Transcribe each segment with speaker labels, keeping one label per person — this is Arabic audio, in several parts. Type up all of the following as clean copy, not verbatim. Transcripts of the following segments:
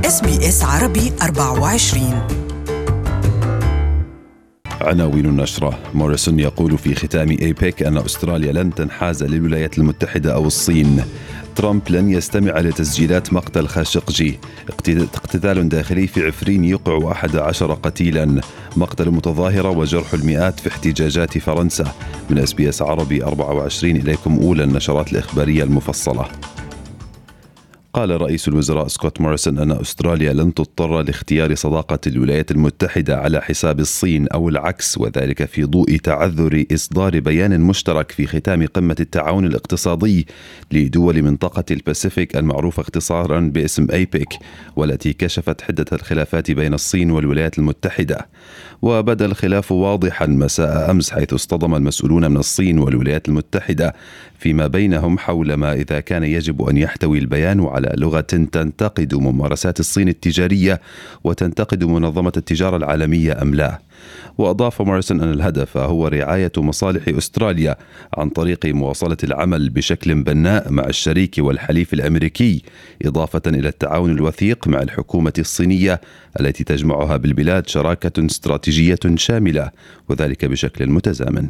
Speaker 1: SBS عربي 24.
Speaker 2: عناوين النشرة. موريسون يقول في ختام أيبك أن أستراليا لن تنحاز للولايات المتحدة أو الصين. ترامب لن يستمع لتسجيلات مقتل خاشقجي. اقتتال داخلي في عفرين يوقع 11 قتيلا. مقتل متظاهرة وجرح المئات في احتجاجات فرنسا. من SBS عربي 24 إليكم أولى النشرات الإخبارية المفصلة. قال رئيس الوزراء سكوت موريسون أن أستراليا لن تضطر لاختيار صداقة الولايات المتحدة على حساب الصين أو العكس، وذلك في ضوء تعذر إصدار بيان مشترك في ختام قمة التعاون الاقتصادي لدول منطقة الباسيفيك المعروفة اختصارا باسم أيبك، والتي كشفت حدة الخلافات بين الصين والولايات المتحدة. وبدا الخلاف واضحا مساء أمس، حيث اصطدم المسؤولون من الصين والولايات المتحدة فيما بينهم حول ما إذا كان يجب أن يحتوي البيان على لغة تنتقد ممارسات الصين التجارية وتنتقد منظمة التجارة العالمية أم لا. وأضاف موريسون أن الهدف هو رعاية مصالح أستراليا عن طريق مواصلة العمل بشكل بناء مع الشريك والحليف الأمريكي، إضافة إلى التعاون الوثيق مع الحكومة الصينية التي تجمعها بالبلاد شراكة استراتيجية شاملة، وذلك بشكل متزامن.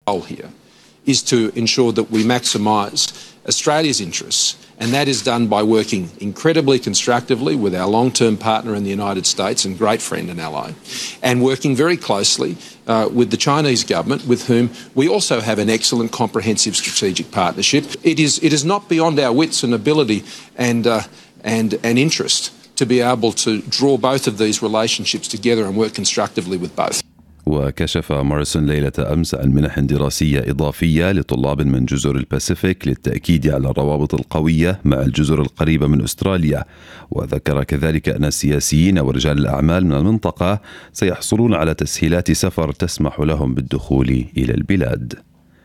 Speaker 3: Is to ensure that we maximise Australia's interests, and that is done by working incredibly constructively with our long-term partner in the United States and great friend and ally, and working very closely with the Chinese government, with whom we also have an excellent comprehensive strategic partnership. It is not beyond our wits and ability and interest to be able to draw both of these relationships together and work constructively with both.
Speaker 2: وكشف موريسون ليلة أمس عن منح دراسية إضافية لطلاب من جزر الباسيفيك للتأكيد على الروابط القوية مع الجزر القريبة من أستراليا. وذكر كذلك أن السياسيين ورجال الأعمال من المنطقة سيحصلون على تسهيلات سفر تسمح لهم بالدخول إلى البلاد.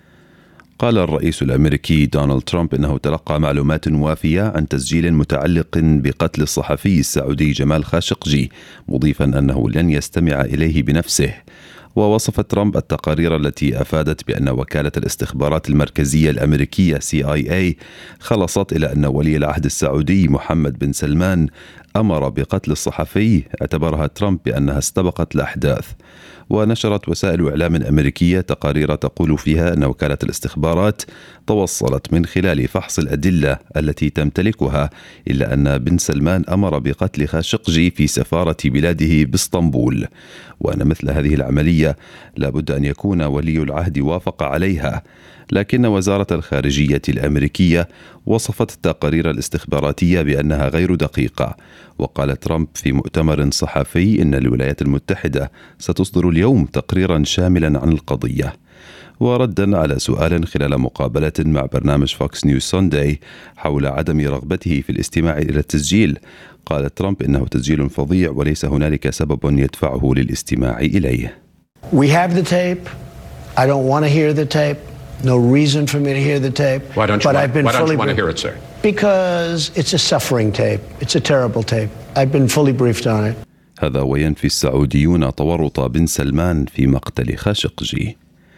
Speaker 2: قال الرئيس الأمريكي دونالد ترامب إنه تلقى معلومات وافية عن تسجيل متعلق بقتل الصحفي السعودي جمال خاشقجي، مضيفا أنه لن يستمع إليه بنفسه. ووصف ترامب التقارير التي أفادت بأن وكالة الاستخبارات المركزية الأمريكية CIA خلصت إلى أن ولي العهد السعودي محمد بن سلمان أمر بقتل الصحفي، اعتبرها ترامب بأنها استبقت الأحداث. ونشرت وسائل إعلام أمريكية تقارير تقول فيها أن وكالة الاستخبارات توصلت من خلال فحص الأدلة التي تمتلكها إلا أن بن سلمان أمر بقتل خاشقجي في سفارة بلاده باسطنبول، وأن مثل هذه العملية لابد أن يكون ولي العهد وافق عليها. لكن وزارة الخارجية الأمريكية وصفت التقارير الاستخباراتية بأنها غير دقيقة. وقال ترامب في مؤتمر صحفي إن الولايات المتحدة ستصدر اليوم تقريرا شاملا عن القضية. وردا على سؤال خلال مقابلة مع برنامج فوكس نيوز سانداي حول عدم رغبته في الاستماع إلى التسجيل، قال ترامب إنه تسجيل فظيع وليس هنالك سبب يدفعه للاستماع إليه.
Speaker 4: We have the tape. I don't want to hear the tape. No reason for me to hear the tape.
Speaker 5: Why don't you want to hear it, sir?
Speaker 4: Because it's a suffering tape. It's a terrible tape. I've been fully briefed on it.
Speaker 2: هذا وينفي السعوديون تورط بن سلمان في مقتل خاشقجي.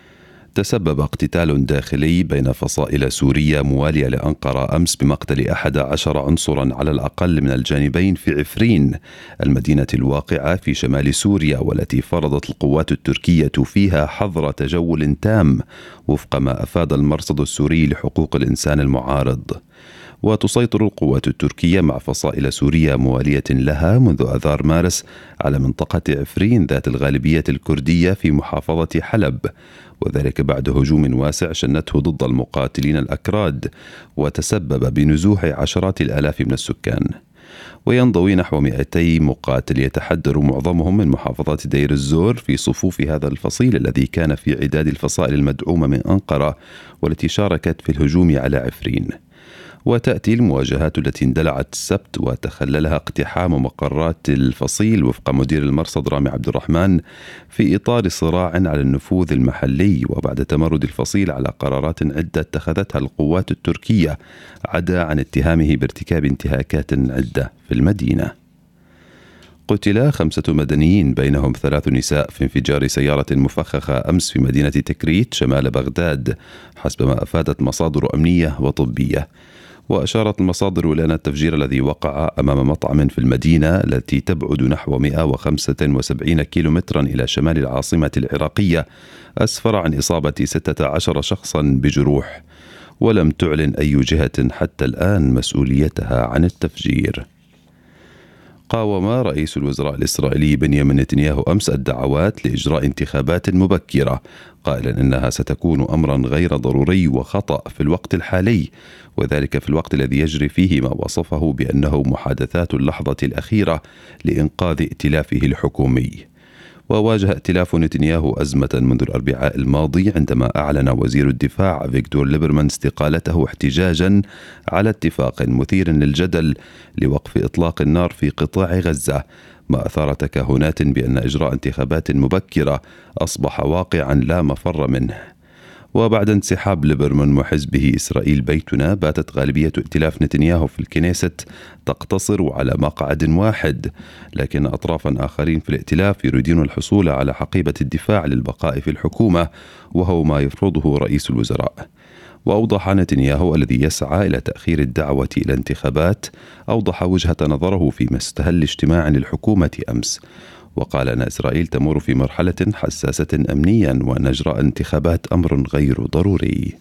Speaker 2: تسبب اقتتال داخلي بين فصائل سورية موالية لأنقرة أمس بمقتل 11 عنصرا على الأقل من الجانبين في عفرين، المدينة الواقعة في شمال سوريا، والتي فرضت القوات التركية فيها حظر تجول تام وفق ما أفاد المرصد السوري لحقوق الإنسان المعارض. وتسيطر القوات التركية مع فصائل سورية موالية لها منذ آذار مارس على منطقة عفرين ذات الغالبية الكردية في محافظة حلب، وذلك بعد هجوم واسع شنته ضد المقاتلين الأكراد وتسبب بنزوح عشرات الآلاف من السكان. وينضوي نحو 200 مقاتل يتحدر معظمهم من محافظة دير الزور في صفوف هذا الفصيل الذي كان في عداد الفصائل المدعومة من أنقرة والتي شاركت في الهجوم على عفرين. وتأتي المواجهات التي اندلعت السبت وتخللها اقتحام مقرات الفصيل وفق مدير المرصد رامي عبد الرحمن في إطار صراع على النفوذ المحلي، وبعد تمرد الفصيل على قرارات عدة اتخذتها القوات التركية عدا عن اتهامه بارتكاب انتهاكات عدة في المدينة. قتل 5 مدنيين بينهم 3 نساء في انفجار سيارة مفخخة أمس في مدينة تكريت شمال بغداد، حسب ما أفادت مصادر أمنية وطبية. وأشارت المصادر إلى أن التفجير الذي وقع أمام مطعم في المدينة التي تبعد نحو 175 كيلومترا إلى شمال العاصمة العراقية أسفر عن إصابة 16 شخصا بجروح، ولم تعلن أي جهة حتى الآن مسؤوليتها عن التفجير. قاوم رئيس الوزراء الإسرائيلي بنيامين نتنياهو أمس الدعوات لإجراء انتخابات مبكرة، قائلا إنها ستكون أمرا غير ضروري وخطأ في الوقت الحالي، وذلك في الوقت الذي يجري فيه ما وصفه بأنه محادثات اللحظة الأخيرة لإنقاذ ائتلافه الحكومي. وواجه ائتلاف نتنياهو أزمة منذ الأربعاء الماضي عندما أعلن وزير الدفاع فيكتور ليبرمان استقالته احتجاجا على اتفاق مثير للجدل لوقف إطلاق النار في قطاع غزة، ما أثار تكهنات بأن إجراء انتخابات مبكرة أصبح واقعا لا مفر منه. وبعد انسحاب ليبرمان وحزبه إسرائيل بيتنا، باتت غالبية ائتلاف نتنياهو في الكنيست تقتصر على مقعد واحد، لكن أطرافا آخرين في الائتلاف يريدون الحصول على حقيبة الدفاع للبقاء في الحكومة، وهو ما يفرضه رئيس الوزراء. وأوضح نتنياهو الذي يسعى إلى تأخير الدعوة إلى انتخابات، أوضح وجهة نظره في مستهل اجتماع للحكومة أمس، وقال أن إسرائيل تمر في مرحلة حساسة أمنيا وأن إجراء انتخابات أمر غير ضروري.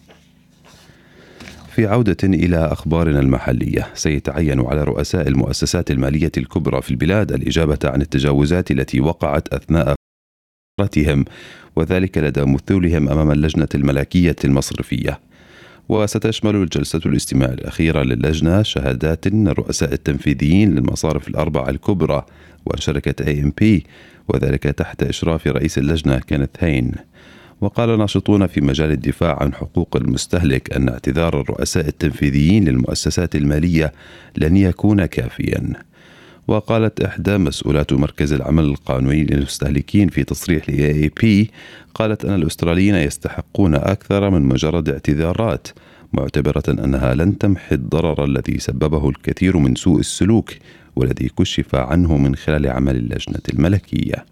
Speaker 2: في عودة إلى أخبارنا المحلية، سيتعين على رؤساء المؤسسات المالية الكبرى في البلاد الإجابة عن التجاوزات التي وقعت أثناء فترتهم، وذلك لدى مثولهم أمام اللجنة الملكية المصرفية. وستشمل الجلسة الاستماع الأخيرة للجنة شهادات الرؤساء التنفيذيين للمصارف الأربعة الكبرى وشركة AMP، وذلك تحت إشراف رئيس اللجنة كينيث هين. وقال ناشطون في مجال الدفاع عن حقوق المستهلك أن اعتذار الرؤساء التنفيذيين للمؤسسات المالية لن يكون كافيا. وقالت إحدى مسؤولات مركز العمل القانوني للمستهلكين في تصريح لAAP، قالت أن الأستراليين يستحقون أكثر من مجرد اعتذارات، معتبرة أنها لن تمحي الضرر الذي سببه الكثير من سوء السلوك والذي كشف عنه من خلال عمل اللجنة الملكية.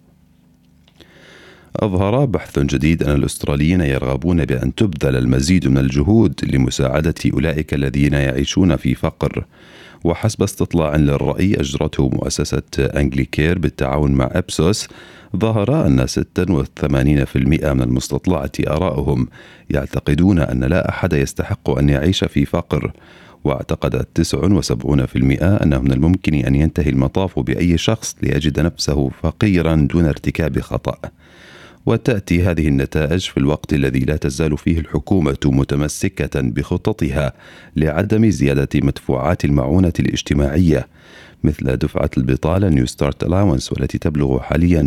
Speaker 2: أظهر بحث جديد أن الأستراليين يرغبون بأن تبذل المزيد من الجهود لمساعدة أولئك الذين يعيشون في فقر. وحسب استطلاع للرأي أجرته مؤسسة أنجليكير بالتعاون مع أبسوس، ظهر أن 86% من المستطلعة آراءهم يعتقدون أن لا أحد يستحق أن يعيش في فقر، واعتقدت 79% أنه من الممكن أن ينتهي المطاف بأي شخص ليجد نفسه فقيرا دون ارتكاب خطأ. وتأتي هذه النتائج في الوقت الذي لا تزال فيه الحكومة متمسكة بخططها لعدم زيادة مدفوعات المعونة الاجتماعية، مثل دفعة البطالة نيو ستارت ألاونس والتي تبلغ حاليا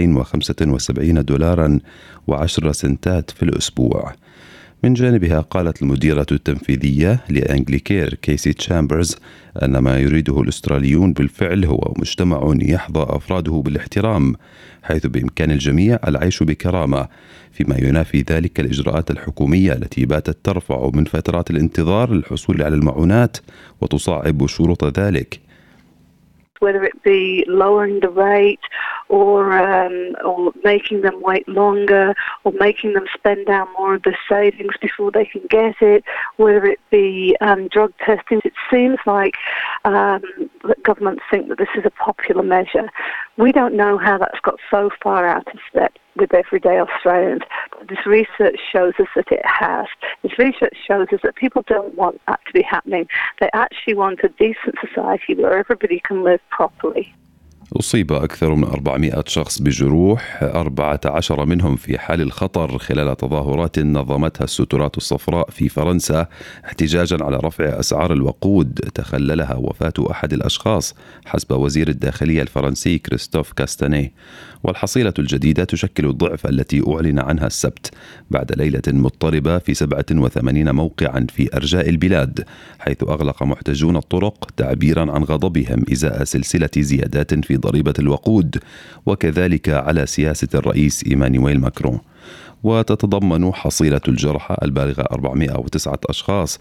Speaker 2: $275 و10 سنتات في الأسبوع. من جانبها قالت المديرة التنفيذية لأنجليكير كيسي تشامبرز أن ما يريده الأستراليون بالفعل هو مجتمع يحظى أفراده بالاحترام، حيث بإمكان الجميع العيش بكرامة، فيما ينافي ذلك الإجراءات الحكومية التي باتت ترفع من فترات الانتظار للحصول على المعونات وتصعب شروط ذلك.
Speaker 6: Whether it be lowering the rate or making them wait longer or making them spend down more of their savings before they can get it, whether it be drug testing. It seems like that governments think that this is a popular measure. We don't know how that's got so far out of step with everyday Australians. But this research shows us that it has. This research shows us that people don't want that to be happening. They actually want a decent society where everybody can live properly.
Speaker 2: أصيب أكثر من 400 شخص بجروح، 14 منهم في حال الخطر خلال تظاهرات نظمتها السترات الصفراء في فرنسا احتجاجا على رفع أسعار الوقود تخللها وفاة أحد الأشخاص حسب وزير الداخلية الفرنسي كريستوف كاستاني. والحصيلة الجديدة تشكل الضعف التي أعلن عنها السبت بعد ليلة مضطربة في 87 موقعا في أرجاء البلاد، حيث أغلق محتجون الطرق تعبيرا عن غضبهم إزاء سلسلة زيادات في ضريبة الوقود وكذلك على سياسة الرئيس إيمانويل ماكرون. وتتضمن حصيلة الجرحى البالغة 409 أشخاص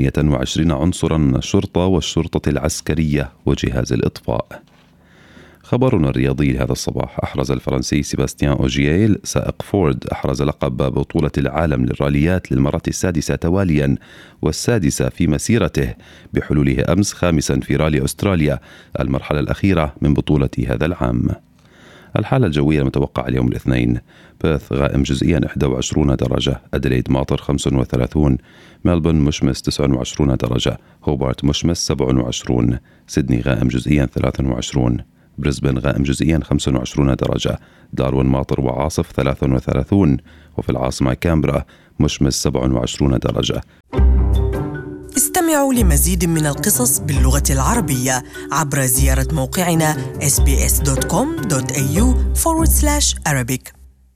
Speaker 2: 28 عنصرا من الشرطة والشرطة العسكرية وجهاز الإطفاء. خبرنا الرياضي لهذا الصباح: أحرز الفرنسي سيباستيان أوجييل سائق فورد لقب بطولة العالم للراليات للمرة السادسة تواليا والسادسة في مسيرته، بحلوله أمس خامسا في رالي أستراليا المرحلة الأخيرة من بطولة هذا العام. الحالة الجوية المتوقعة اليوم الاثنين: بيرث غائم جزئيا 21 درجة، أدليد ماطر 35، ملبورن مشمس 29 درجة، هوبارت مشمس 27، سيدني غائم جزئيا 23، بريسبن غائم جزئيا 25 درجة، داروين ماطر وعاصف 33، وفي العاصمة كامبرا مشمس 27 درجة.
Speaker 1: استمعوا لمزيد من القصص باللغة العربية عبر زيارة موقعنا sbs.com.au/Arabic.